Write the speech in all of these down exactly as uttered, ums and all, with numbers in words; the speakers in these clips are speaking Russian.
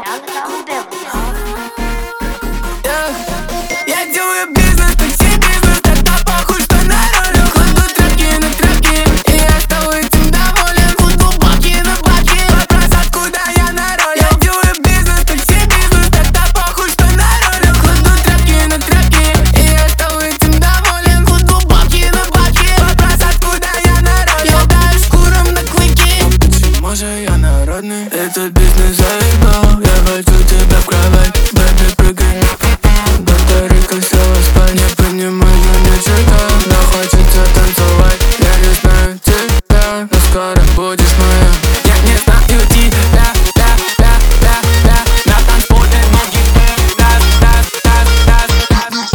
Я делаю бизнес, такси бизнес, тогда похуй, что на рулю. Кладу тряпки на тряпки, и я стал этим доволен. Буду бабки на бабки, вопрос, откуда я на роле. Я делаю бизнес, такси бизнес, тогда похуй, что на рулю. Кладу тряпки на тряпки, и я стал этим доволен. Буду бабки на бабки, вопрос, откуда я на роле. Я даю шкурам на клыки. Почему же я народный? Этот бизнес заебал. Я хочу тебя в кровать, бэби, прыгай. Батарейка села в спальне, поднимай, но не читал. Но хочется танцевать, я не знаю тебя, но скоро будешь моя. Я не знаю тебя, да, да, да, да. На танцполе ноги таз, таз, таз, таз,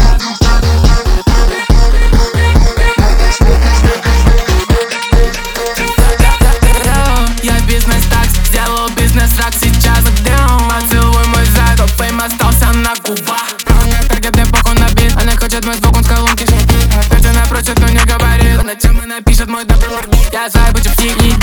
таз. Я бизнес-такс, сделал бизнес-рак, сейчас где-он? Поцелуй мой зад, но фейм остался на губах. Таргетный похуй набит, она хочет мой звук, он с колонки. Опять она просит, но не говорит. По ночам она пишет мой добрый. Я зайбу, псих, не